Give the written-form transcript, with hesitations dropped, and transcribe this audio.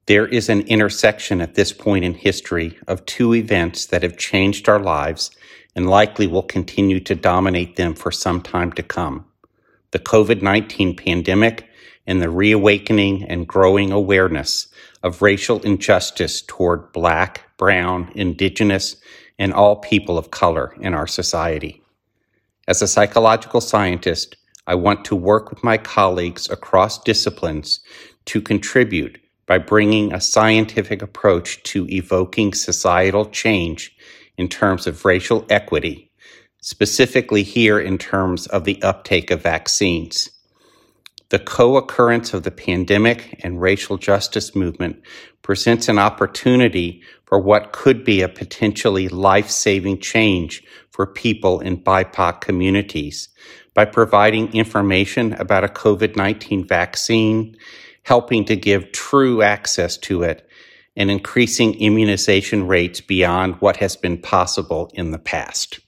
There is an intersection at this point in history of two events that have changed our lives and likely will continue to dominate them for some time to come. The COVID-19 pandemic and the reawakening and growing awareness of racial injustice toward Black, Brown, Indigenous, and all people of color in our society. As a psychological scientist, I want to work with my colleagues across disciplines to contribute by bringing a scientific approach to evoking societal change in terms of racial equity, specifically here in terms of the uptake of vaccines. The co-occurrence of the pandemic and racial justice movement presents an opportunity for what could be a potentially life-saving change for people in BIPOC communities by providing information about a COVID-19 vaccine, helping to give true access to it, and increasing immunization rates beyond what has been possible in the past.